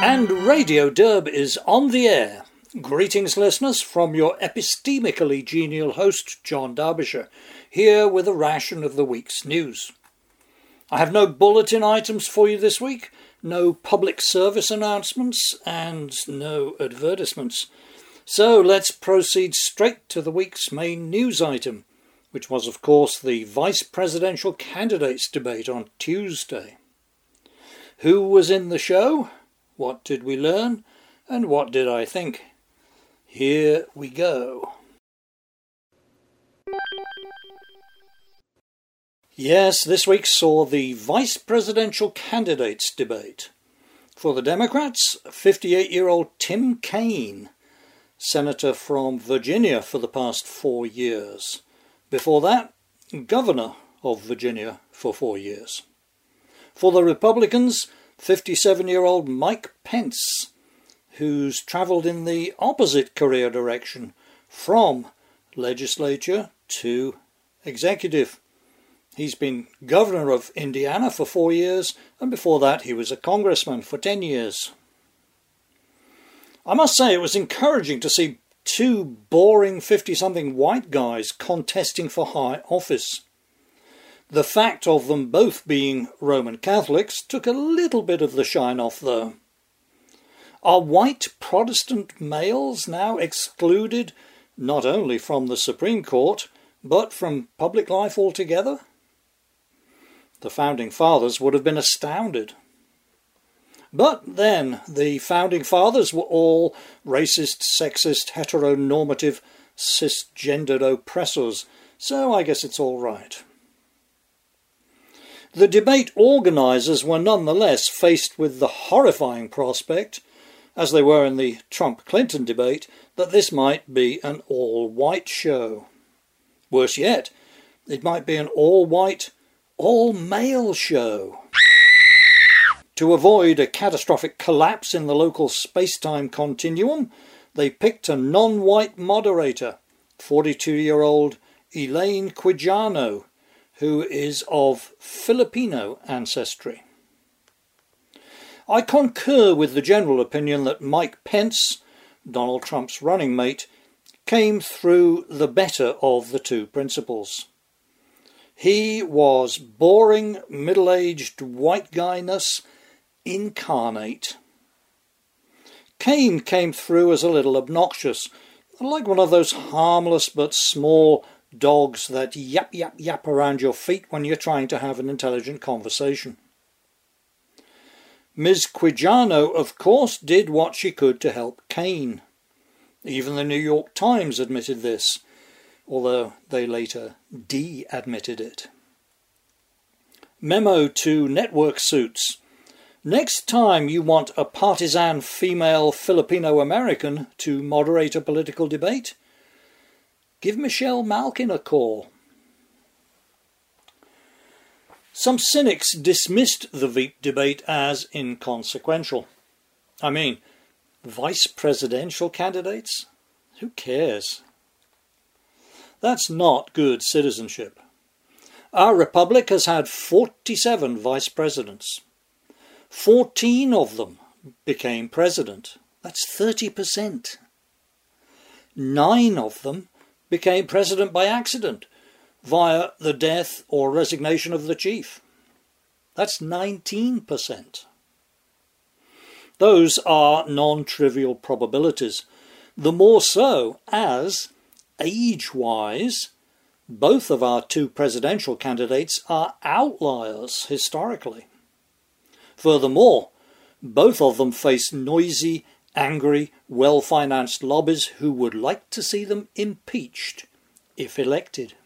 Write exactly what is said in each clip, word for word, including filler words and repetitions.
And Radio Derb is on the air. Greetings, listeners, from your epistemically genial host, John Derbyshire, here with a ration of the week's news. I have no bulletin items for you this week, no public service announcements, and no advertisements. So let's proceed straight to the week's main news item, which was, of course, the vice presidential candidates debate on Tuesday. Who was in the show? What did we learn? And what did I think? Here we go. Yes, this week saw the vice presidential candidates debate. For the Democrats, fifty-eight-year-old Tim Kaine, senator from Virginia for the past four years. Before that, governor of Virginia for four years. For the Republicans, fifty-seven-year-old Mike Pence, who's travelled in the opposite career direction, from legislature to executive. He's been governor of Indiana for four years, and before that he was a congressman for ten years. I must say it was encouraging to see two boring fifty-something white guys contesting for high office. The fact of them both being Roman Catholics took a little bit of the shine off, though. Are white Protestant males now excluded not only from the Supreme Court, but from public life altogether? The Founding Fathers would have been astounded. But then, the Founding Fathers were all racist, sexist, heteronormative, cisgendered oppressors, so I guess it's all right. The debate organisers were nonetheless faced with the horrifying prospect, as they were in the Trump-Clinton debate, that this might be an all-white show. Worse yet, it might be an all-white, all-male show. To avoid a catastrophic collapse in the local space-time continuum, they picked a non-white moderator, forty-two-year-old Elaine Quijano, who is of Filipino ancestry. I concur with the general opinion that Mike Pence, Donald Trump's running mate, came through the better of the two principals. He was boring, middle-aged white guyness incarnate. Kaine came through as a little obnoxious, like one of those harmless but small dogs that yap yap yap around your feet when you're trying to have an intelligent conversation. Miz Quijano, of course, did what she could to help Kaine. Even the New York Times admitted this, although they later de-admitted it. Memo to network suits. Next time you want a partisan female Filipino-American to moderate a political debate, give Michelle Malkin a call. Some cynics dismissed the Veep debate as inconsequential. I mean, vice presidential candidates? Who cares? That's not good citizenship. Our republic has had forty-seven vice presidents. Fourteen of them became president. That's thirty percent. Nine of them became president by accident, via the death or resignation of the chief. That's nineteen percent. Those are non-trivial probabilities, the more so as, age-wise, both of our two presidential candidates are outliers historically. Furthermore, both of them face noisy, angry, well-financed lobbies who would like to see them impeached if elected.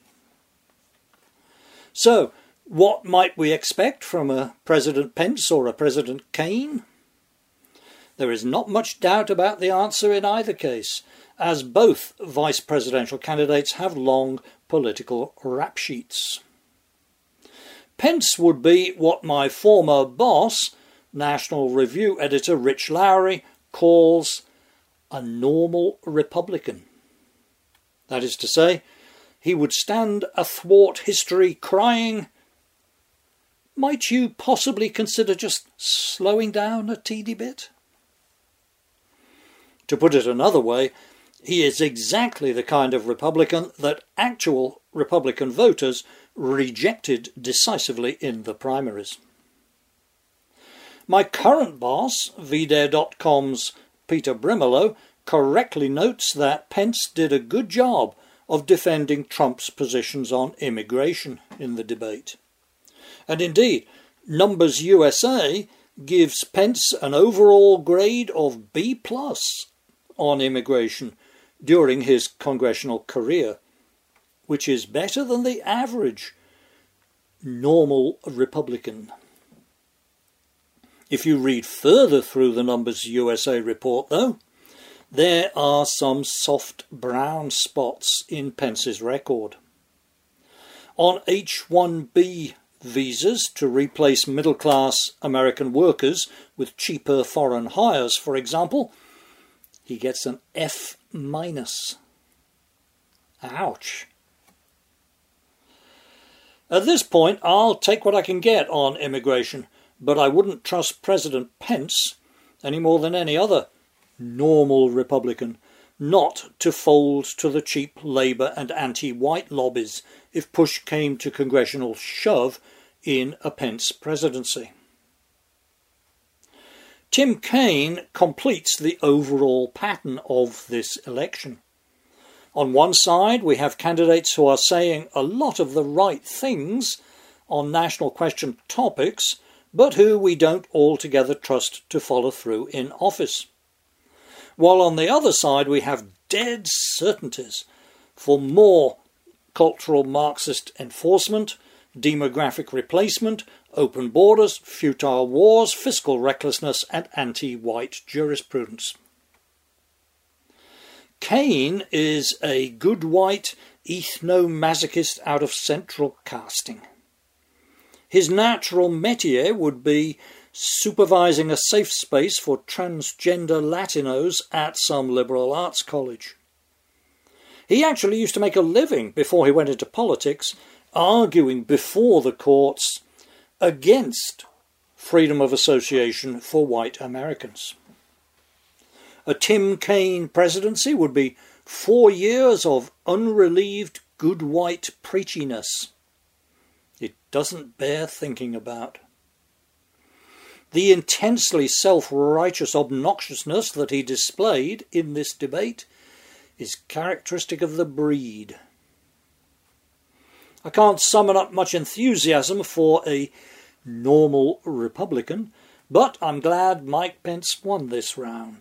So, what might we expect from a President Pence or a President Kaine? There is not much doubt about the answer in either case, as both vice presidential candidates have long political rap sheets. Pence would be what my former boss, National Review editor Rich Lowry, calls a normal Republican. That is to say, he would stand athwart history crying, "Might you possibly consider just slowing down a teeny bit?" To put it another way, he is exactly the kind of Republican that actual Republican voters rejected decisively in the primaries. My current boss, V Dare dot com's Peter Brimelow, correctly notes that Pence did a good job of defending Trump's positions on immigration in the debate. And indeed, Numbers U S A gives Pence an overall grade of B plus on immigration during his congressional career, which is better than the average normal Republican. If you read further through the Numbers U S A report, though, there are some soft brown spots in Pence's record. On H one B visas to replace middle-class American workers with cheaper foreign hires, for example, he gets an F minus. Ouch. At this point, I'll take what I can get on immigration, but I wouldn't trust President Pence any more than any other normal Republican not to fold to the cheap Labour and anti-white lobbies if push came to congressional shove in a Pence presidency. Tim Kaine completes the overall pattern of this election. On one side, we have candidates who are saying a lot of the right things on national question topics, but who we don't altogether trust to follow through in office. While on the other side, we have dead certainties for more cultural Marxist enforcement, demographic replacement, open borders, futile wars, fiscal recklessness, and anti-white jurisprudence. Kaine is a good white ethno-masochist out of central casting. His natural métier would be supervising a safe space for transgender Latinos at some liberal arts college. He actually used to make a living before he went into politics, arguing before the courts against freedom of association for white Americans. A Tim Kaine presidency would be four years of unrelieved good white preachiness. It doesn't bear thinking about. The intensely self-righteous obnoxiousness that he displayed in this debate is characteristic of the breed. I can't summon up much enthusiasm for a normal Republican, but I'm glad Mike Pence won this round.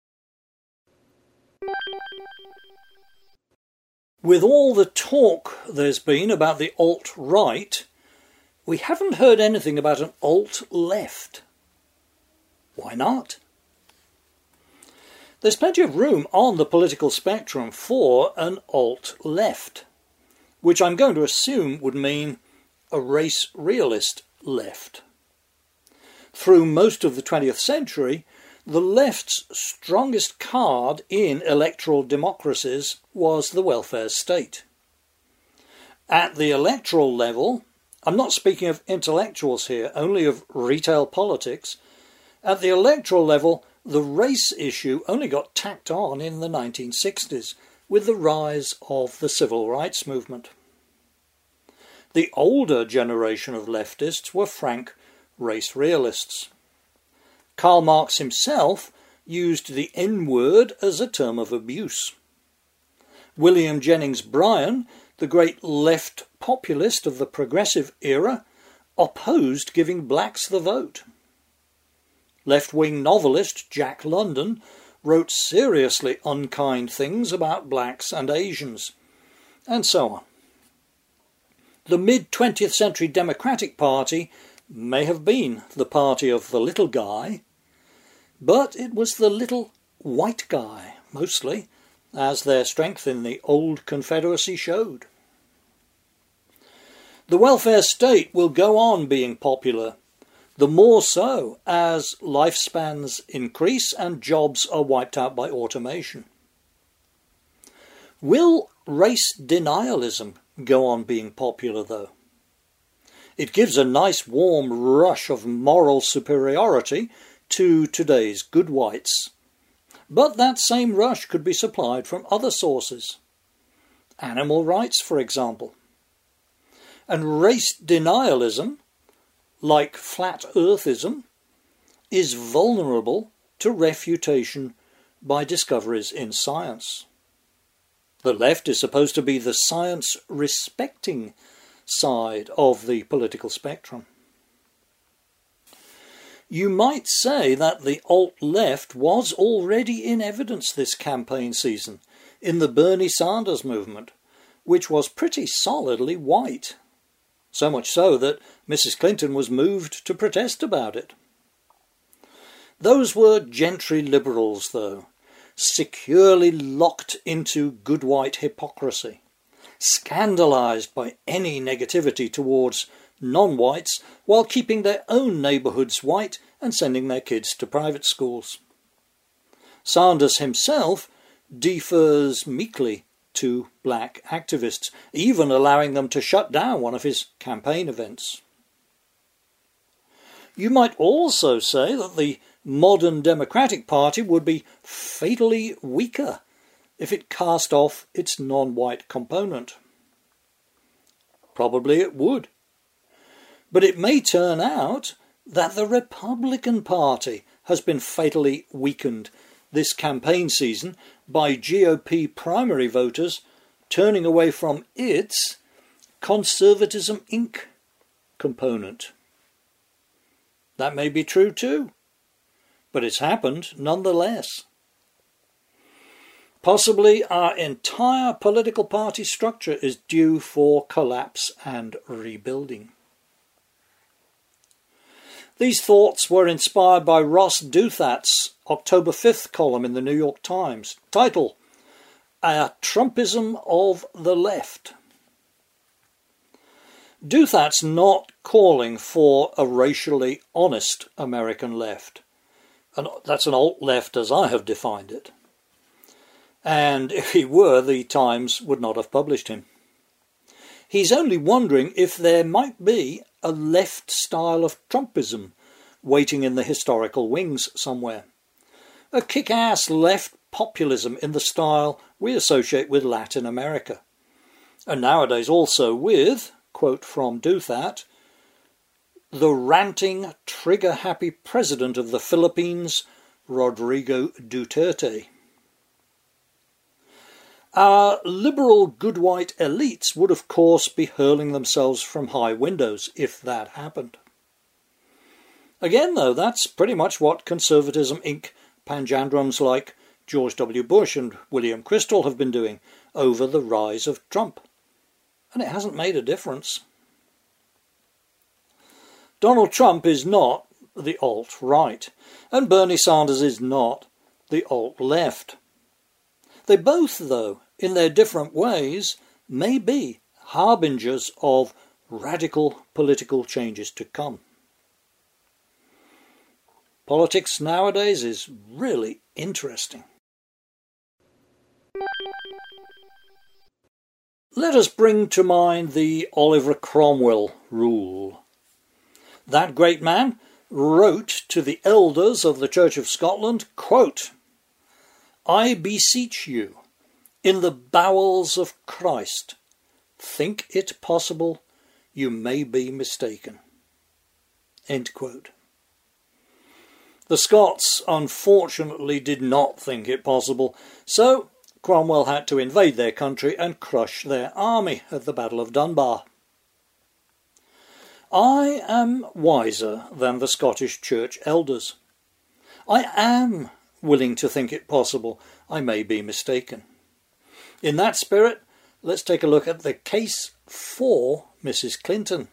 With all the talk there's been about the alt-right, we haven't heard anything about an alt-left. Why not? There's plenty of room on the political spectrum for an alt-left, which I'm going to assume would mean a race realist left. Through most of the twentieth century, the left's strongest card in electoral democracies was the welfare state. At the electoral level, I'm not speaking of intellectuals here, only of retail politics. At the electoral level, the race issue only got tacked on in the nineteen sixties with the rise of the civil rights movement. The older generation of leftists were frank race realists. Karl Marx himself used the N-word as a term of abuse. William Jennings Bryan, the great left populist of the progressive era, opposed giving blacks the vote. Left-wing novelist Jack London wrote seriously unkind things about blacks and Asians, and so on. The mid-twentieth century Democratic Party may have been the party of the little guy, but it was the little white guy, mostly, as their strength in the old Confederacy showed. The welfare state will go on being popular, the more so as lifespans increase and jobs are wiped out by automation. Will race denialism go on being popular, though? It gives a nice warm rush of moral superiority to today's good whites, But that same rush could be supplied from other sources. Animal rights, for example. And race denialism, like flat earthism, is vulnerable to refutation by discoveries in science. The left is supposed to be the science-respecting side of the political spectrum. You might say that the alt-left was already in evidence this campaign season in the Bernie Sanders movement, which was pretty solidly white. So much so that Missus Clinton was moved to protest about it. Those were gentry liberals, though, securely locked into good white hypocrisy, scandalised by any negativity towards non-whites while keeping their own neighbourhoods white and sending their kids to private schools. Sanders himself defers meekly to black activists, even allowing them to shut down one of his campaign events. You might also say that the modern Democratic Party would be fatally weaker if it cast off its non-white component. Probably it would. But it may turn out that the Republican Party has been fatally weakened this campaign season by G O P primary voters turning away from its Conservatism Incorporated component. That may be true too, but it's happened nonetheless. Possibly our entire political party structure is due for collapse and rebuilding. These thoughts were inspired by Ross Douthat's October fifth column in the New York Times, title, A Trumpism of the Left. Douthat's not calling for a racially honest American left. And that's an alt-left as I have defined it. And if he were, the Times would not have published him. He's only wondering if there might be a left style of Trumpism waiting in the historical wings somewhere. A kick-ass left populism in the style we associate with Latin America. And nowadays also with, quote from Douthat, the ranting, trigger-happy president of the Philippines, Rodrigo Duterte. Our liberal good white elites would of course be hurling themselves from high windows if that happened. Again though, that's pretty much what Conservatism Incorporated panjandrums like George W. Bush and William Kristol have been doing over the rise of Trump. And it hasn't made a difference. Donald Trump is not the alt-right, and Bernie Sanders is not the alt-left. They both, though, in their different ways, may be harbingers of radical political changes to come. Politics nowadays is really interesting. Let us bring to mind the Oliver Cromwell rule. That great man wrote to the elders of the Church of Scotland, quote, I beseech you, in the bowels of Christ, think it possible you may be mistaken. End quote. The Scots unfortunately did not think it possible, so Cromwell had to invade their country and crush their army at the Battle of Dunbar. I am wiser than the Scottish Church elders. I am willing to think it possible I may be mistaken. In that spirit, let's take a look at the case for Missus Clinton.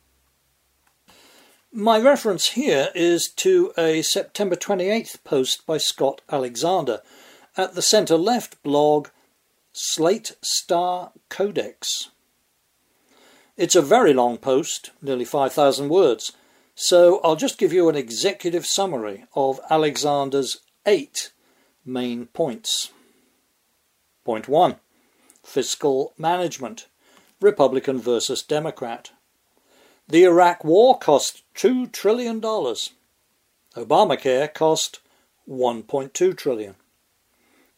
My reference here is to a September twenty-eighth post by Scott Alexander at the centre-left blog Slate Star Codex. It's a very long post, nearly five thousand words, so I'll just give you an executive summary of Alexander's eight main points. Point one. Fiscal management. Republican versus Democrat. The Iraq War cost two trillion dollars. Obamacare cost one point two trillion dollars.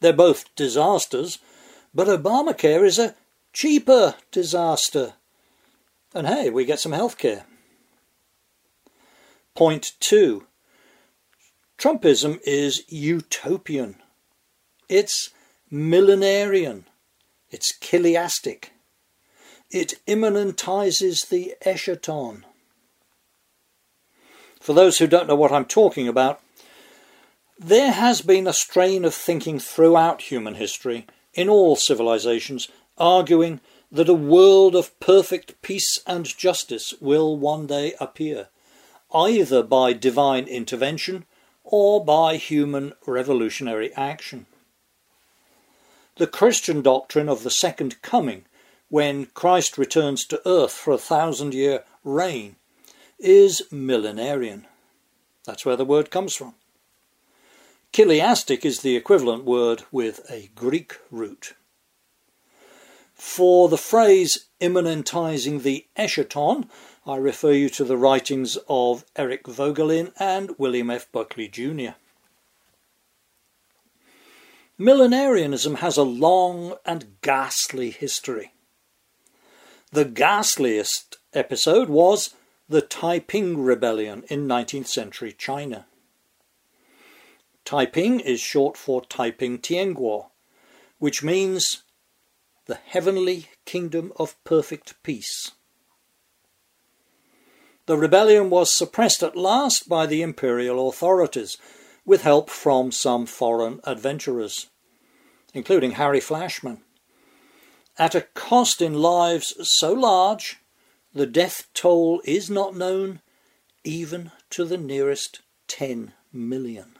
They're both disasters, but Obamacare is a cheaper disaster. And hey, we get some health care. Point two. Trumpism is utopian. It's millenarian. It's chiliastic. It immanentizes the eschaton. For those who don't know what I'm talking about, there has been a strain of thinking throughout human history, in all civilizations, arguing that a world of perfect peace and justice will one day appear, either by divine intervention or by human revolutionary action. The Christian doctrine of the Second Coming, when Christ returns to earth for a thousand-year reign, is millenarian. That's where the word comes from. Chiliastic is the equivalent word with a Greek root. For the phrase immanentizing the eschaton, I refer you to the writings of Eric Vogelin and William F. Buckley Junior Millenarianism has a long and ghastly history. The ghastliest episode was the Taiping Rebellion in nineteenth century China. Taiping is short for Taiping Tianguo, which means the heavenly kingdom of perfect peace. The rebellion was suppressed at last by the imperial authorities, with help from some foreign adventurers, including Harry Flashman, at a cost in lives so large the death toll is not known even to the nearest ten million.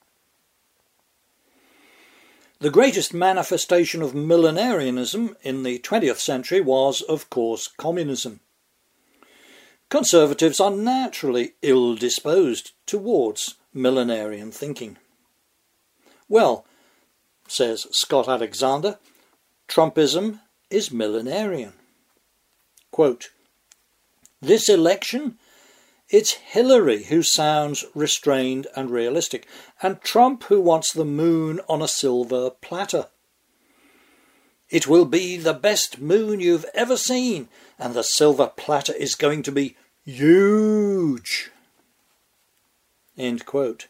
The greatest manifestation of millenarianism in the twentieth century was, of course, communism. Conservatives are naturally ill-disposed towards millenarian thinking. Well, says Scott Alexander, Trumpism is millenarian. Quote, "This election, it's Hillary who sounds restrained and realistic, and Trump who wants the moon on a silver platter. It will be the best moon you've ever seen, and the silver platter is going to be huge." End quote.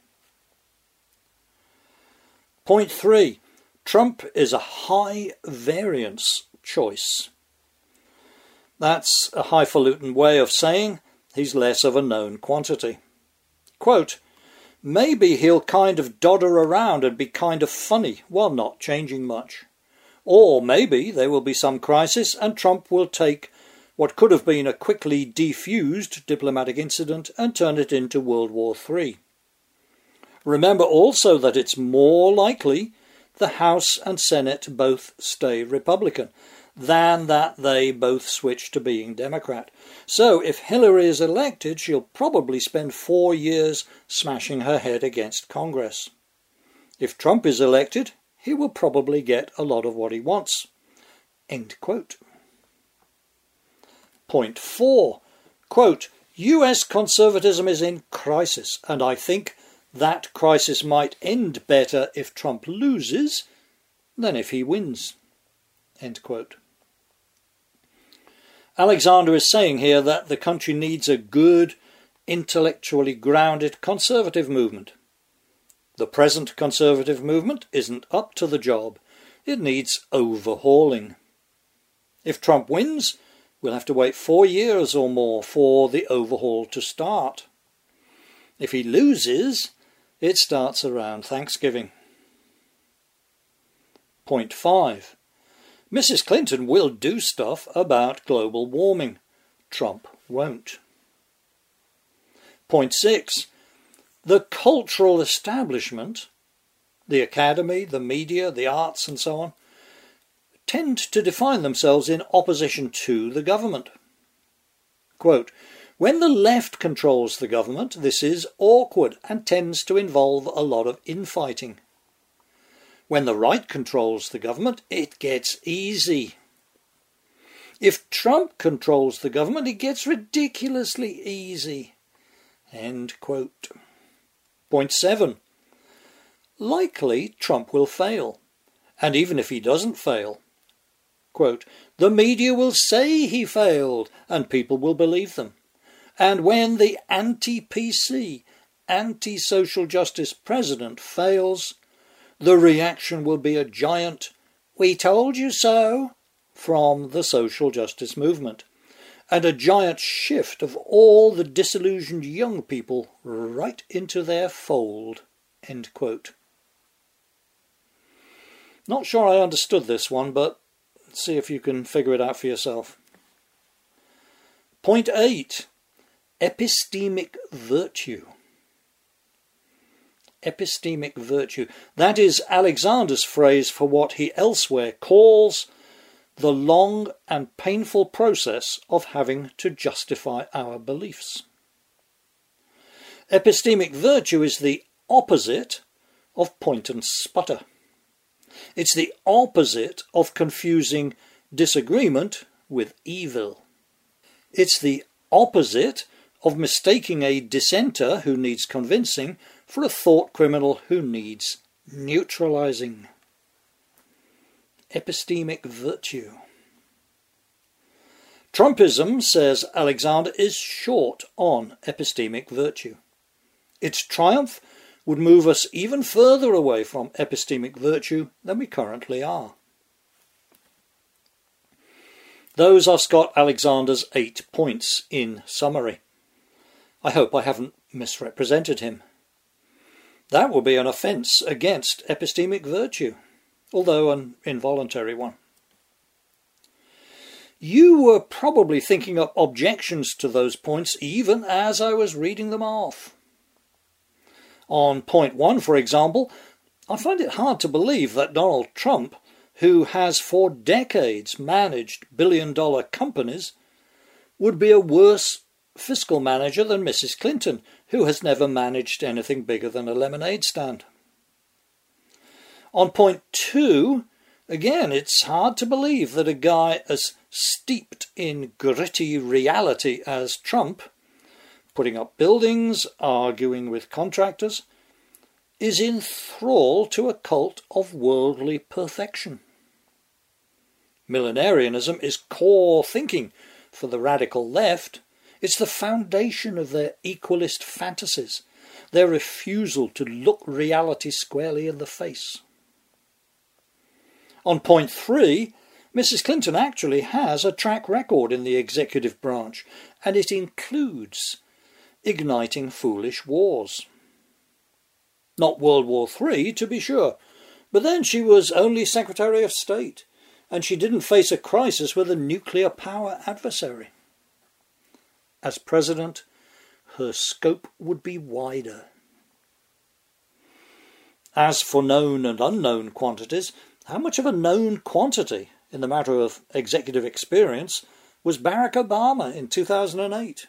Point three. Trump is a high variance choice. That's a highfalutin way of saying he's less of a known quantity. Quote, "Maybe he'll kind of dodder around and be kind of funny while not changing much. Or maybe there will be some crisis and Trump will take what could have been a quickly defused diplomatic incident and turn it into World War Three. Remember also that it's more likely the House and Senate both stay Republican than that they both switch to being Democrat. So if Hillary is elected, she'll probably spend four years smashing her head against Congress. If Trump is elected, he will probably get a lot of what he wants." End quote. Point four. Quote, "U S conservatism is in crisis, and I think that crisis might end better if Trump loses than if he wins." End quote. Alexander is saying here that the country needs a good, intellectually grounded conservative movement. The present conservative movement isn't up to the job. It needs overhauling. If Trump wins, we'll have to wait four years or more for the overhaul to start. If he loses, it starts around Thanksgiving. Point five. Missus Clinton will do stuff about global warming. Trump won't. Point six. The cultural establishment, the academy, the media, the arts and so on, tend to define themselves in opposition to the government. Quote, "When the left controls the government, this is awkward and tends to involve a lot of infighting. When the right controls the government, it gets easy. If Trump controls the government, it gets ridiculously easy." End quote. Point seven. Likely Trump will fail. And even if he doesn't fail, quote, the media will say he failed and people will believe them. And when the anti-P C, anti-social justice president fails, the reaction will be a giant, we told you so, from the social justice movement, and a giant shift of all the disillusioned young people right into their fold. End quote. Not sure I understood this one, but see if you can figure it out for yourself. Point eight. Epistemic virtue. Epistemic virtue. That is Alexander's phrase for what he elsewhere calls the long and painful process of having to justify our beliefs. Epistemic virtue is the opposite of point and sputter. It's the opposite of confusing disagreement with evil. It's the opposite of mistaking a dissenter who needs convincing for a thought criminal who needs neutralizing. Epistemic virtue. Trumpism, says Alexander, is short on epistemic virtue. Its triumph would move us even further away from epistemic virtue than we currently are. Those are Scott Alexander's eight points in summary. I hope I haven't misrepresented him. That would be an offence against epistemic virtue, although an involuntary one. You were probably thinking up objections to those points even as I was reading them off. On point one, for example, I find it hard to believe that Donald Trump, who has for decades managed billion-dollar companies, would be a worse fiscal manager than Missus Clinton, who has never managed anything bigger than a lemonade stand. On point two, again, it's hard to believe that a guy as steeped in gritty reality as Trump, putting up buildings, arguing with contractors, is in thrall to a cult of worldly perfection. Millenarianism is core thinking for the radical left. It's the foundation of their equalist fantasies, their refusal to look reality squarely in the face. On point three, Missus Clinton actually has a track record in the executive branch, and it includes igniting foolish wars. Not World War Three, to be sure, but then she was only Secretary of State, and she didn't face a crisis with a nuclear power adversary. As president, her scope would be wider. As for known and unknown quantities, how much of a known quantity in the matter of executive experience was Barack Obama in two thousand eight?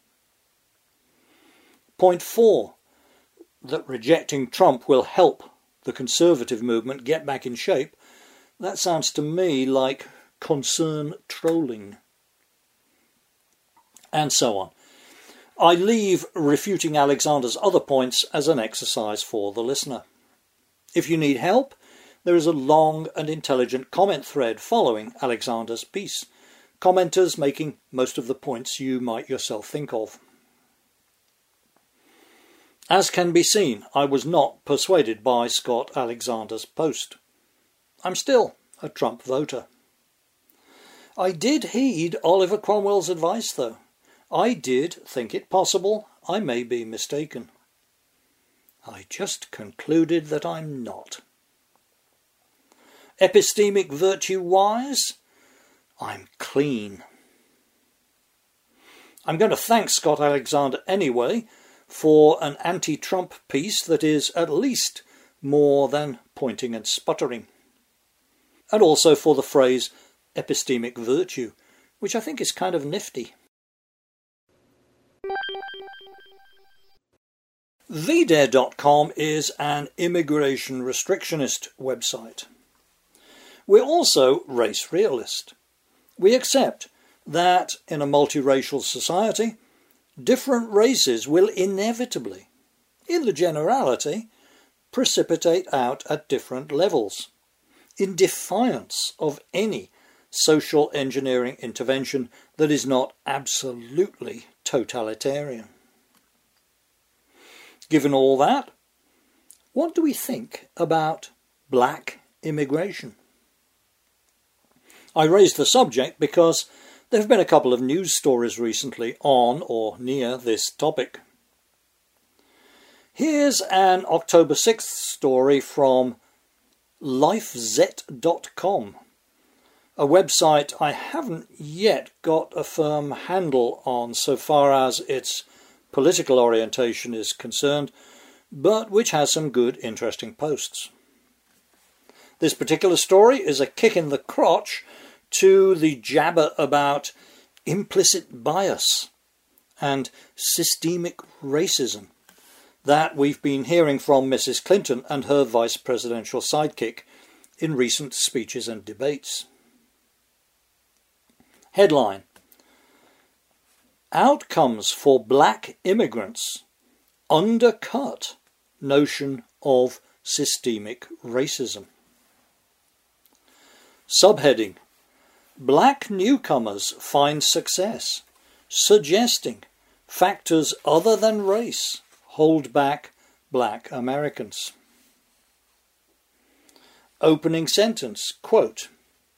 Point four, that rejecting Trump will help the conservative movement get back in shape. That sounds to me like concern trolling. And so on. I leave refuting Alexander's other points as an exercise for the listener. If you need help, there is a long and intelligent comment thread following Alexander's piece, commenters making most of the points you might yourself think of. As can be seen, I was not persuaded by Scott Alexander's post. I'm still a Trump voter. I did heed Oliver Cromwell's advice, though. I did think it possible I may be mistaken. I just concluded that I'm not. Epistemic virtue-wise, I'm clean. I'm going to thank Scott Alexander anyway for an anti-Trump piece that is at least more than pointing and sputtering. And also for the phrase epistemic virtue, which I think is kind of nifty. V Dare dot com is an immigration restrictionist website. We're also race realist. We accept that in a multiracial society, different races will inevitably, in the generality, precipitate out at different levels. in defiance of any social engineering intervention that is not absolutely totalitarian. Given all that, what do we think about black immigration? I raised the subject because there have been a couple of news stories recently on or near this topic. Here's an October sixth story from lifezet dot com, a website I haven't yet got a firm handle on so far as its political orientation is concerned, but which has some good, interesting posts. This particular story is a kick in the crotch to the jabber about implicit bias and systemic racism that we've been hearing from Missus Clinton and her vice presidential sidekick in recent speeches and debates. Headline: Outcomes for black immigrants undercut notion of systemic racism. Subheading: Black newcomers find success, suggesting factors other than race hold back black Americans. Opening sentence, quote,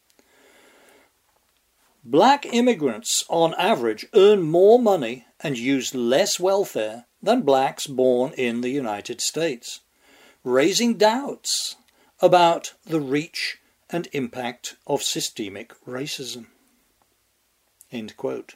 Black immigrants on average earn more money and use less welfare than blacks born in the United States, raising doubts about the reach and impact of systemic racism. End quote.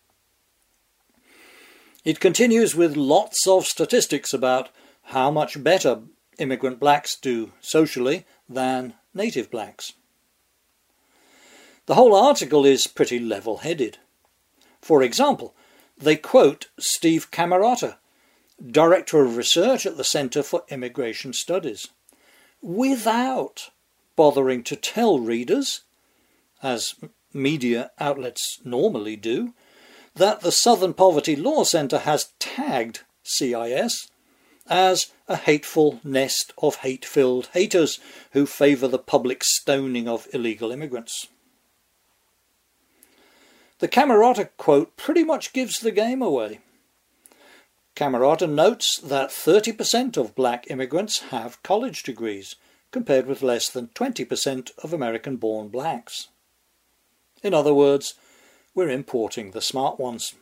It continues with lots of statistics about how much better immigrant blacks do socially than native blacks. The whole article is pretty level-headed. For example, they quote Steve Camarota, Director of Research at the Center for Immigration Studies, without bothering to tell readers, as media outlets normally do, that the Southern Poverty Law Center has tagged C I S as a hateful nest of hate-filled haters who favour the public stoning of illegal immigrants. The Camarota quote pretty much gives the game away. Camarota notes that thirty percent of black immigrants have college degrees, compared with less than twenty percent of American-born blacks. In other words, we're importing the smart ones.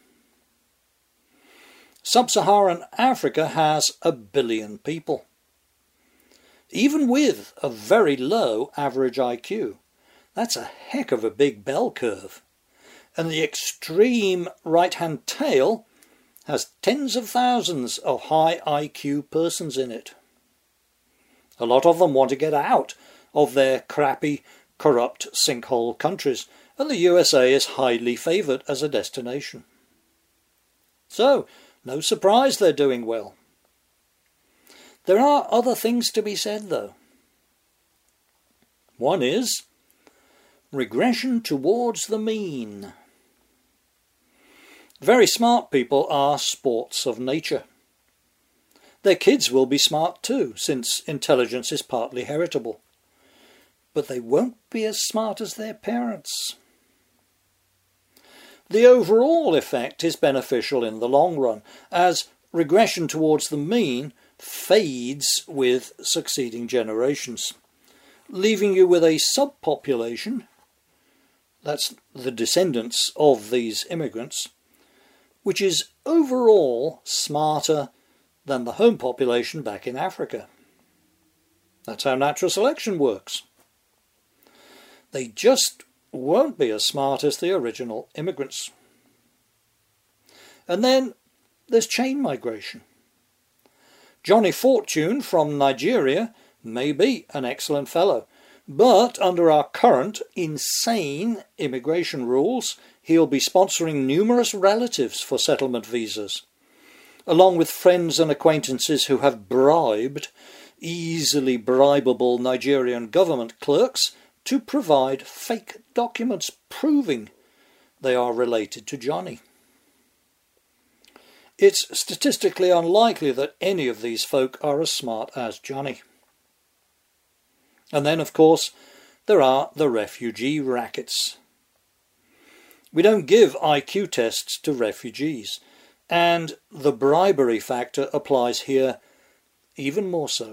Sub-Saharan Africa has a billion people. Even with a very low average I Q, that's a heck of a big bell curve. And the extreme right-hand tail has tens of thousands of high I Q persons in it. A lot of them want to get out of their crappy, corrupt sinkhole countries, and the U S A is highly favoured as a destination. So, no surprise they're doing well. There are other things to be said, though. One is regression towards the mean. Very smart people are sports of nature. Their kids will be smart too, since intelligence is partly heritable. But they won't be as smart as their parents. The overall effect is beneficial in the long run, as regression towards the mean fades with succeeding generations, leaving you with a subpopulation, that's the descendants of these immigrants, which is overall smarter than the home population back in Africa. That's how natural selection works. They just won't be as smart as the original immigrants. And then there's chain migration. Johnny Fortune from Nigeria may be an excellent fellow, but under our current insane immigration rules, he'll be sponsoring numerous relatives for settlement visas, along with friends and acquaintances who have bribed easily bribable Nigerian government clerks to provide fake documents proving they are related to Johnny. It's statistically unlikely that any of these folk are as smart as Johnny. And then, of course, there are the refugee rackets. We don't give I Q tests to refugees, and the bribery factor applies here even more so.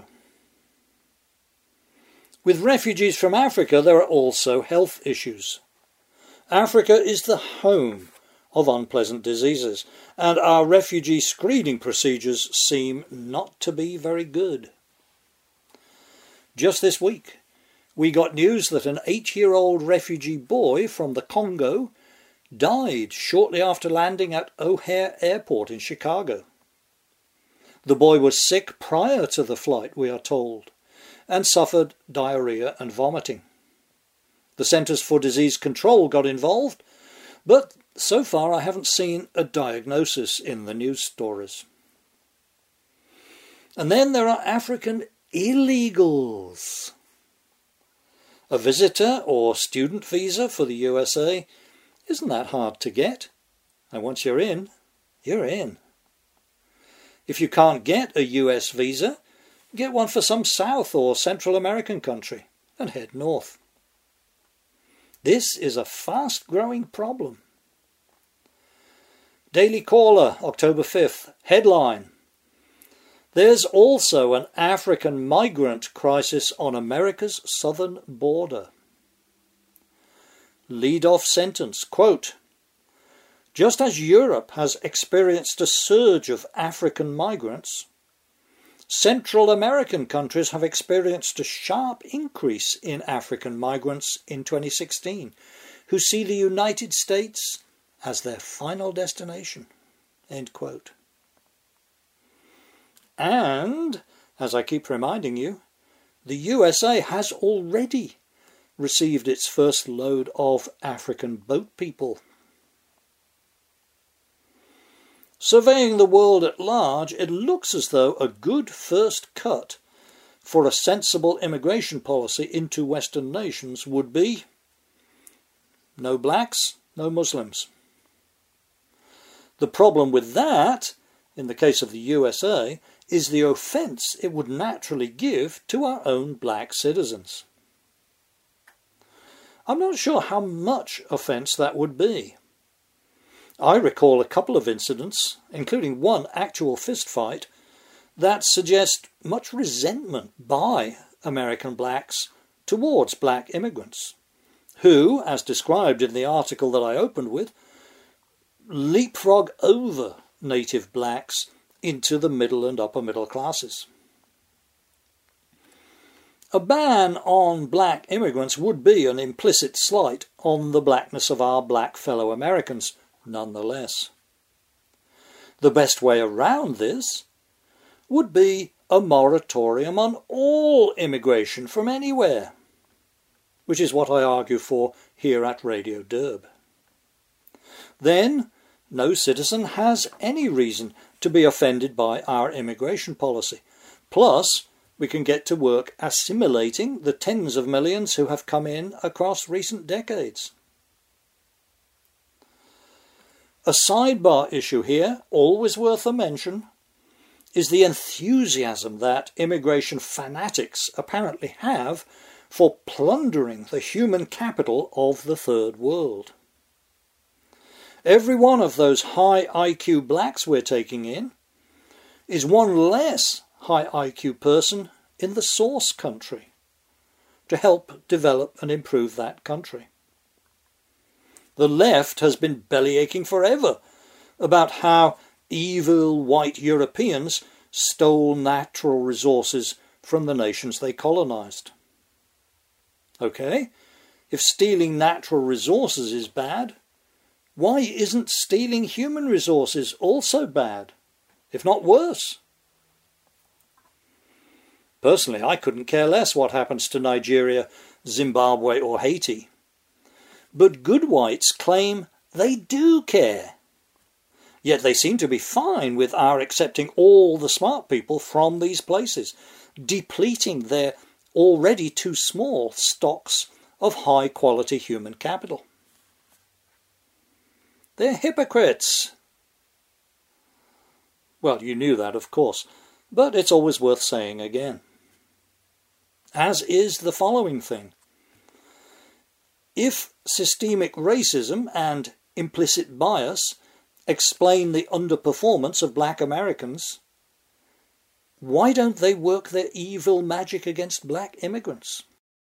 With refugees from Africa, there are also health issues. Africa is the home of unpleasant diseases, and our refugee screening procedures seem not to be very good. Just this week, we got news that an eight-year-old refugee boy from the Congo died shortly after landing at O'Hare Airport in Chicago. The boy was sick prior to the flight, we are told, and suffered diarrhea and vomiting. The Centers for Disease Control got involved, but so far I haven't seen a diagnosis in the news stories. And then there are African illegals. A visitor or student visa for the U S A isn't that hard to get, and once you're in, you're in. If you can't get a U S visa, get one for some South or Central American country and head north. This is a fast-growing problem. Daily Caller, October fifth, headline: There's also an African migrant crisis on America's southern border. Lead-off sentence, quote, just as Europe has experienced a surge of African migrants, Central American countries have experienced a sharp increase in African migrants in twenty sixteen, who see the United States as their final destination. End quote. And, as I keep reminding you, the U S A has already received its first load of African boat people. Surveying the world at large, it looks as though a good first cut for a sensible immigration policy into Western nations would be no blacks, no Muslims. The problem with that, in the case of the U S A, is the offence it would naturally give to our own black citizens. I'm not sure how much offence that would be. I recall a couple of incidents, including one actual fistfight, that suggest much resentment by American blacks towards black immigrants, who, as described in the article that I opened with, leapfrog over native blacks into the middle and upper middle classes. A ban on black immigrants would be an implicit slight on the blackness of our black fellow Americans, nonetheless. The best way around this would be a moratorium on all immigration from anywhere, which is what I argue for here at Radio Derb. Then, no citizen has any reason to be offended by our immigration policy. Plus, we can get to work assimilating the tens of millions who have come in across recent decades. A sidebar issue here, always worth a mention, is the enthusiasm that immigration fanatics apparently have for plundering the human capital of the Third World. Every one of those high I Q blacks we're taking in is one less high I Q person in the source country to help develop and improve that country. The left has been bellyaching forever about how evil white Europeans stole natural resources from the nations they colonized. Okay, if stealing natural resources is bad, why isn't stealing human resources also bad, if not worse? Personally, I couldn't care less what happens to Nigeria, Zimbabwe or Haiti. But good whites claim they do care. Yet they seem to be fine with our accepting all the smart people from these places, depleting their already too small stocks of high-quality human capital. They're hypocrites. Well, you knew that, of course, but it's always worth saying again. As is the following thing. If systemic racism and implicit bias explain the underperformance of black Americans, why don't they work their evil magic against black immigrants?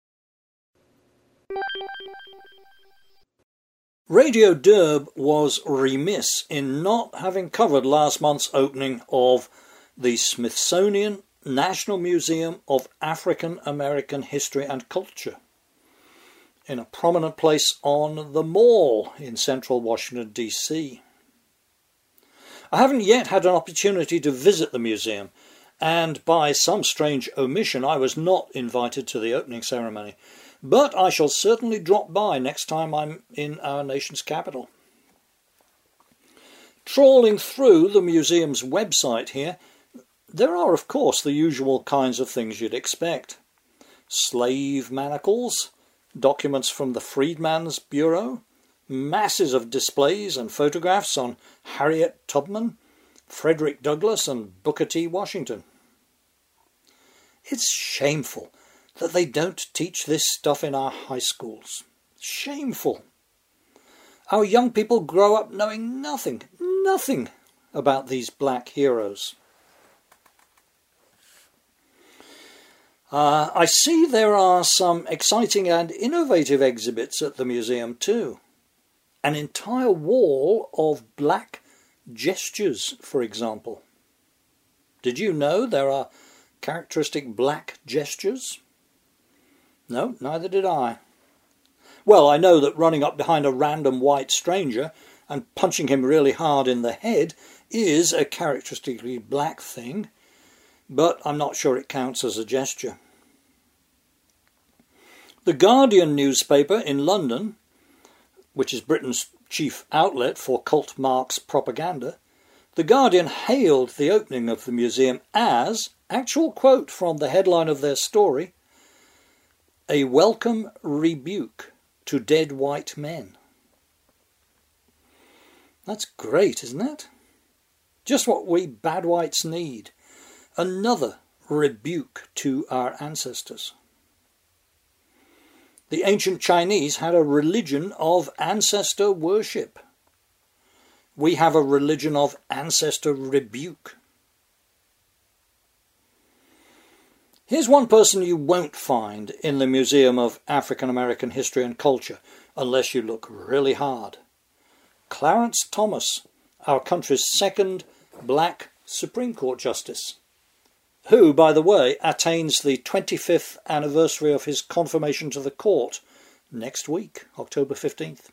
Radio Derb was remiss in not having covered last month's opening of the Smithsonian National Museum of African American History and Culture, in a prominent place on the Mall in central Washington, D C. I haven't yet had an opportunity to visit the museum, and by some strange omission I was not invited to the opening ceremony, but I shall certainly drop by next time I'm in our nation's capital. Trawling through the museum's website here, there are of course the usual kinds of things you'd expect. Slave manacles, documents from the Freedmen's Bureau, masses of displays and photographs on Harriet Tubman, Frederick Douglass and Booker T. Washington. It's shameful that they don't teach this stuff in our high schools. Shameful. Our young people grow up knowing nothing, nothing about these black heroes. Uh, I see there are some exciting and innovative exhibits at the museum too. An entire wall of black gestures, for example. Did you know there are characteristic black gestures? No, neither did I. Well, I know that running up behind a random white stranger and punching him really hard in the head is a characteristically black thing, but I'm not sure it counts as a gesture. The Guardian newspaper in London, which is Britain's chief outlet for cult Marx propaganda, The Guardian hailed the opening of the museum as, actual quote from the headline of their story, a welcome rebuke to dead white men. That's great, isn't it? Just what we bad whites need. Another rebuke to our ancestors. The ancient Chinese had a religion of ancestor worship. We have a religion of ancestor rebuke. Here's one person you won't find in the Museum of African American History and Culture, unless you look really hard. Clarence Thomas, our country's second black Supreme Court Justice, who, by the way, attains the twenty-fifth anniversary of his confirmation to the court next week, October fifteenth.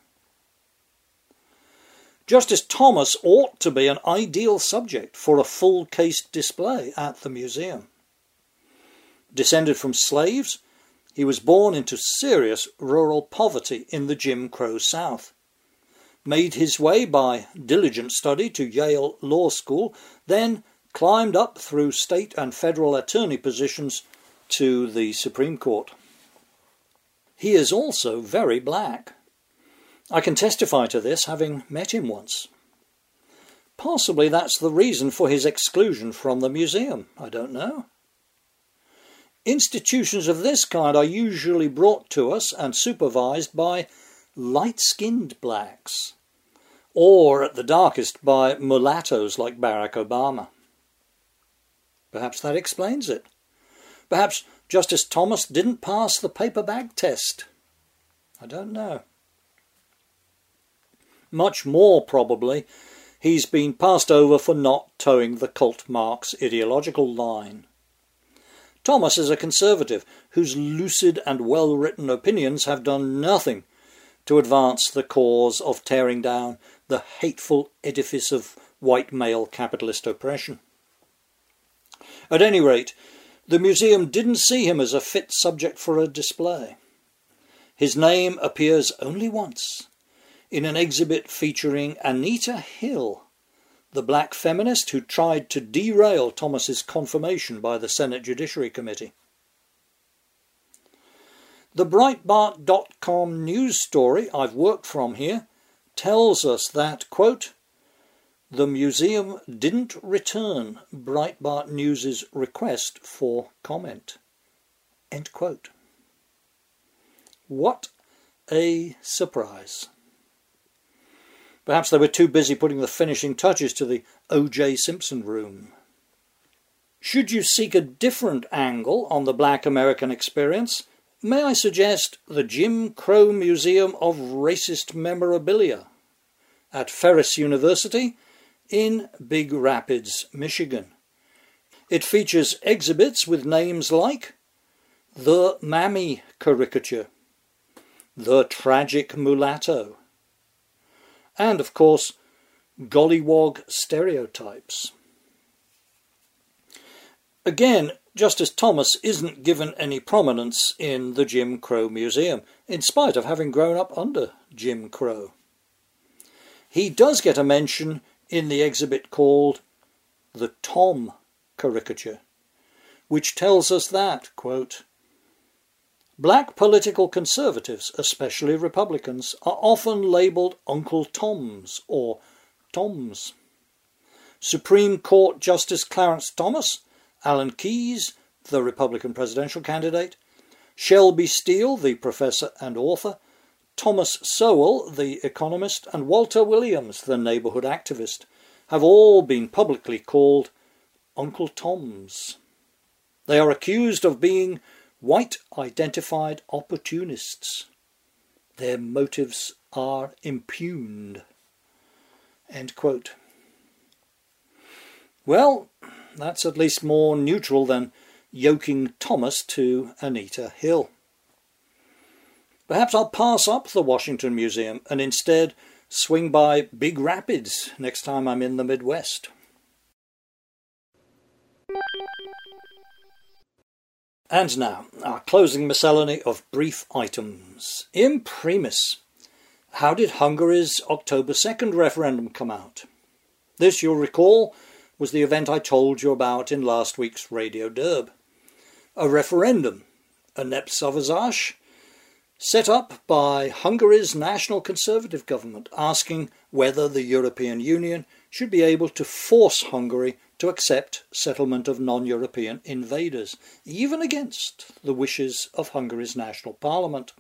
Justice Thomas ought to be an ideal subject for a full case display at the museum. Descended from slaves, he was born into serious rural poverty in the Jim Crow South. Made his way by diligent study to Yale Law School, then climbed up through state and federal attorney positions to the Supreme Court. He is also very black. I can testify to this, having met him once. Possibly that's the reason for his exclusion from the museum. I don't know. Institutions of this kind are usually brought to us and supervised by light-skinned blacks, or at the darkest by mulattoes like Barack Obama. Perhaps that explains it. Perhaps Justice Thomas didn't pass the paper bag test. I don't know. Much more probably, he's been passed over for not towing the cult Marx ideological line. Thomas is a conservative whose lucid and well-written opinions have done nothing to advance the cause of tearing down the hateful edifice of white male capitalist oppression. At any rate, the museum didn't see him as a fit subject for a display. His name appears only once, in an exhibit featuring Anita Hill, the black feminist who tried to derail Thomas's confirmation by the Senate Judiciary Committee. The Breitbart dot com news story I've worked from here tells us that, quote, the museum didn't return Breitbart News' request for comment, end quote. What a surprise. Perhaps they were too busy putting the finishing touches to the O J Simpson room. Should you seek a different angle on the Black American experience, may I suggest the Jim Crow Museum of Racist Memorabilia at Ferris University in Big Rapids, Michigan. It features exhibits with names like The Mammy Caricature, The Tragic Mulatto, and of course Gollywog Stereotypes. Again, Justice Thomas isn't given any prominence in the Jim Crow Museum, in spite of having grown up under Jim Crow. He does get a mention in the exhibit called The Tom Caricature, which tells us that, quote, black political conservatives, especially Republicans, are often labelled Uncle Toms or Toms. Supreme Court Justice Clarence Thomas, Alan Keyes, the Republican presidential candidate, Shelby Steele, the professor and author, Thomas Sowell, the economist, and Walter Williams, the neighbourhood activist, have all been publicly called Uncle Toms. They are accused of being white-identified opportunists. Their motives are impugned. End quote. Well, that's at least more neutral than yoking Thomas to Anita Hill. Perhaps I'll pass up the Washington Museum and instead swing by Big Rapids next time I'm in the Midwest. And now, our closing miscellany of brief items. Imprimis. How did Hungary's October second referendum come out? This, you'll recall, was the event I told you about in last week's Radio Derb. A referendum, a népszavazás, set up by Hungary's National Conservative government, asking whether the European Union should be able to force Hungary to accept settlement of non-European invaders, even against the wishes of Hungary's national parliament.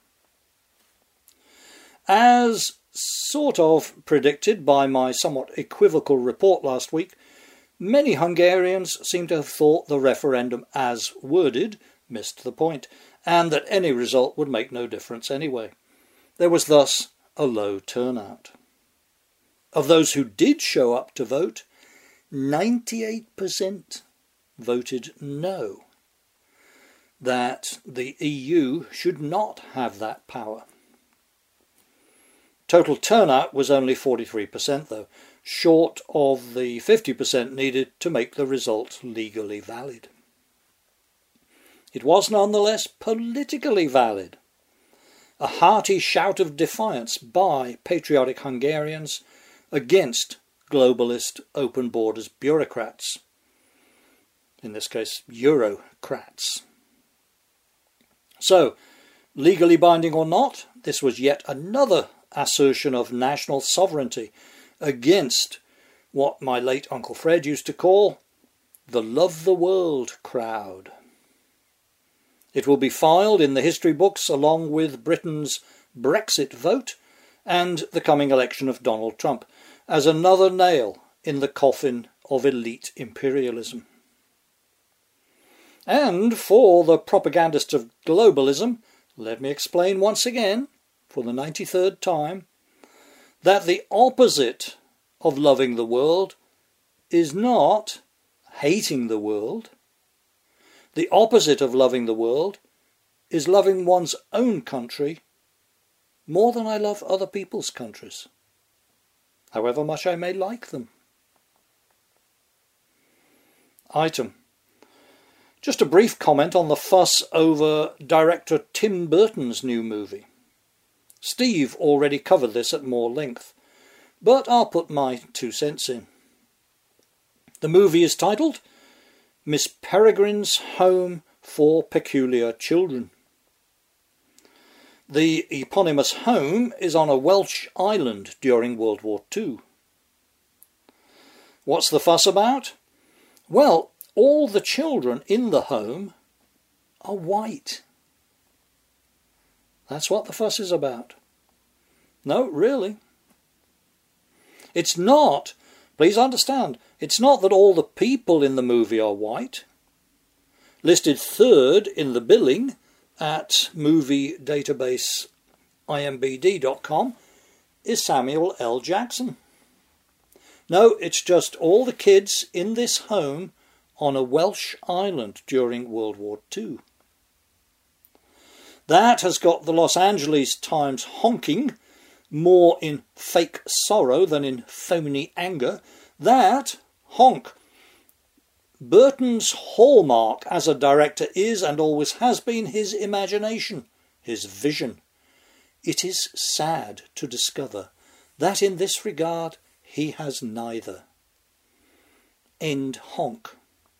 As sort of predicted by my somewhat equivocal report last week, many Hungarians seem to have thought the referendum as worded missed the point, and that any result would make no difference anyway. There was thus a low turnout. Of those who did show up to vote, ninety-eight percent voted no, that the E U should not have that power. Total turnout was only forty-three percent though, short of the fifty percent needed to make the result legally valid. It was nonetheless politically valid. A hearty shout of defiance by patriotic Hungarians against globalist open borders bureaucrats, in this case Eurocrats. So, legally binding or not, this was yet another assertion of national sovereignty against what my late Uncle Fred used to call the love the world crowd. It will be filed in the history books along with Britain's Brexit vote and the coming election of Donald Trump as another nail in the coffin of elite imperialism. And for the propagandists of globalism, let me explain once again, for the ninety-third time, that the opposite of loving the world is not hating the world. The opposite of loving the world is loving one's own country more than I love other people's countries, however much I may like them. Item. Just a brief comment on the fuss over director Tim Burton's new movie. Steve already covered this at more length, but I'll put my two cents in. The movie is titled Miss Peregrine's Home for Peculiar Children. The eponymous home is on a Welsh island during World War Two. What's the fuss about? Well, all the children in the home are white. That's what the fuss is about. No, really. It's not, please understand, it's not that all the people in the movie are white. Listed third in the billing at movie database I M B D dot com is Samuel L. Jackson. No, it's just all the kids in this home on a Welsh island during World War Two. That has got the Los Angeles Times honking, more in fake sorrow than in phony anger. That, honk. Burton's hallmark as a director is and always has been his imagination, his vision. It is sad to discover that in this regard he has neither. End honk.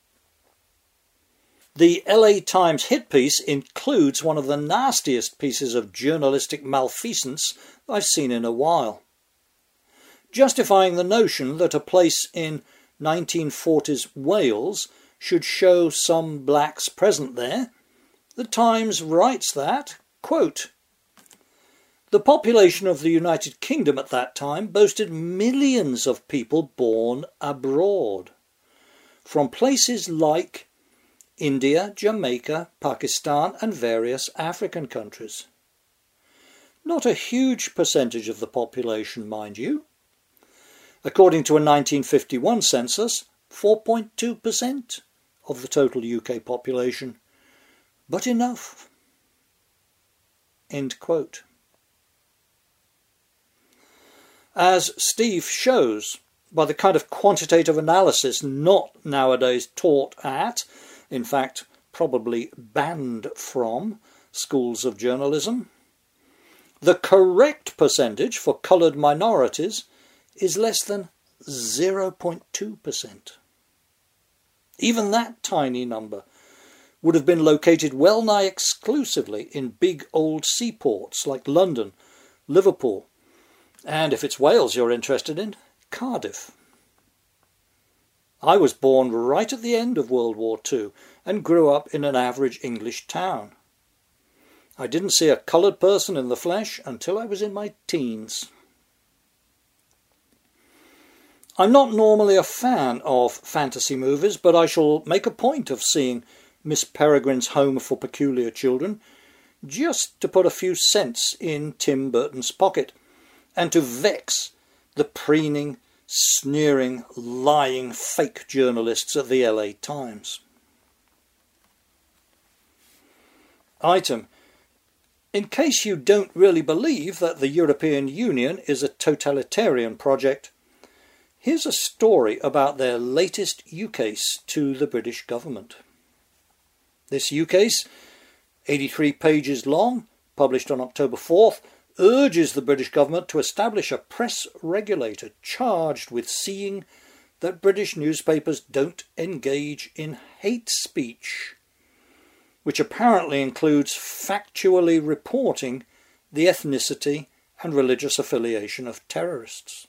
The L A Times hit piece includes one of the nastiest pieces of journalistic malfeasance I've seen in a while. Justifying the notion that a place in nineteen forties Wales should show some blacks present there, the Times writes that, quote, "The population of the United Kingdom at that time boasted millions of people born abroad, from places like India, Jamaica, Pakistan and various African countries. Not a huge percentage of the population, mind you. According to a nineteen fifty-one census, four point two percent of the total U K population, but enough." End quote. As Steve shows, by the kind of quantitative analysis not nowadays taught at, in fact, probably banned from, schools of journalism, the correct percentage for coloured minorities is less than zero point two percent. Even that tiny number would have been located well nigh exclusively in big old seaports like London, Liverpool, and if it's Wales you're interested in, Cardiff. I was born right at the end of World War Two and grew up in an average English town. I didn't see a coloured person in the flesh until I was in my teens. I'm not normally a fan of fantasy movies, but I shall make a point of seeing Miss Peregrine's Home for Peculiar Children just to put a few cents in Tim Burton's pocket and to vex the preening, sneering, lying fake journalists at the L A Times. Item. In case you don't really believe that the European Union is a totalitarian project, here's a story about their latest ukase to the British government. This ukase, eighty-three pages long, published on October fourth, urges the British government to establish a press regulator charged with seeing that British newspapers don't engage in hate speech, which apparently includes factually reporting the ethnicity and religious affiliation of terrorists.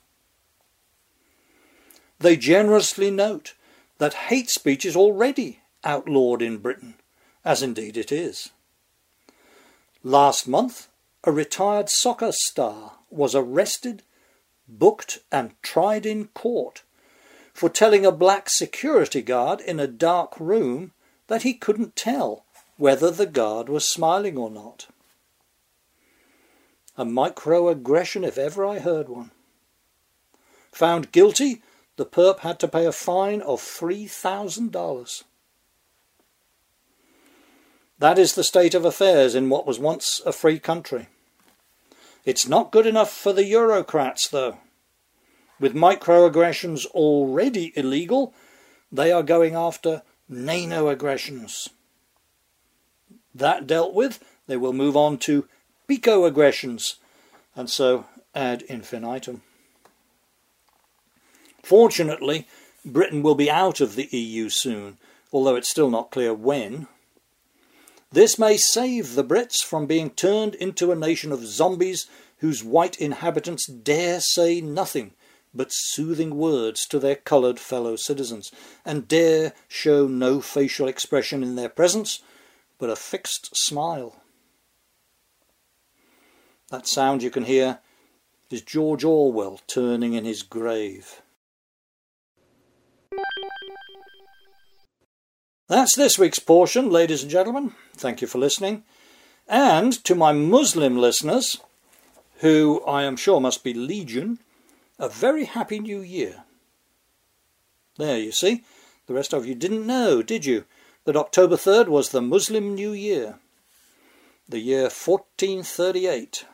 They generously note that hate speech is already outlawed in Britain, as indeed it is. Last month, a retired soccer star was arrested, booked and tried in court for telling a black security guard in a dark room that he couldn't tell whether the guard was smiling or not. A microaggression if ever I heard one. Found guilty, the perp had to pay a fine of three thousand dollars. That is the state of affairs in what was once a free country. It's not good enough for the Eurocrats, though. With microaggressions already illegal, they are going after nano-aggressions. That dealt with, they will move on to pico-aggressions, and so ad infinitum. Fortunately, Britain will be out of the E U soon, although it's still not clear when. This may save the Brits from being turned into a nation of zombies whose white inhabitants dare say nothing but soothing words to their coloured fellow citizens, and dare show no facial expression in their presence but a fixed smile. That sound you can hear is George Orwell turning in his grave. That's this week's portion, ladies and gentlemen. Thank you for listening. And to my Muslim listeners, who I am sure must be legion, a very happy new year. There, you see, the rest of you didn't know, did you, that October third was the Muslim New Year, the year fourteen thirty-eight.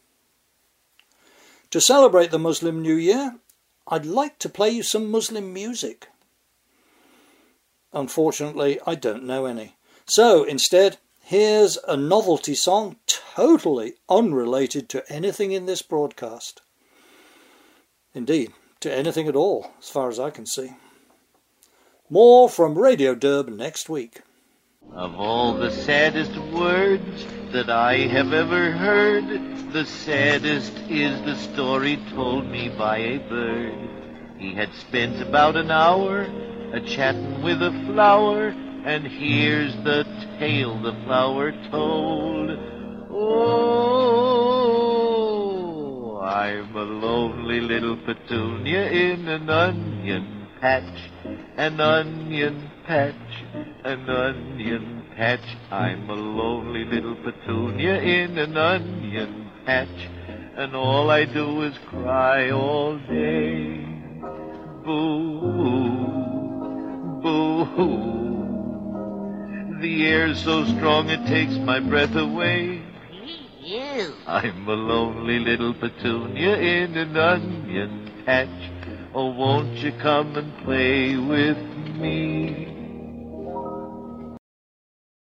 To celebrate the Muslim New Year, I'd like to play you some Muslim music. Unfortunately, I don't know any. So, instead, here's a novelty song totally unrelated to anything in this broadcast. Indeed, to anything at all, as far as I can see. More from Radio Derb next week. Of all the saddest words that I have ever heard, the saddest is the story told me by a bird. He had spent about an hour a-chatting with a flower, and here's the tale the flower told. Oh, I'm a lonely little petunia in an onion patch, an onion patch, an onion patch. I'm a lonely little petunia in an onion patch, and all I do is cry all day. Boo, boo-hoo. The air's so strong it takes my breath away. I'm a lonely little petunia in an onion patch. Oh, won't you come and play with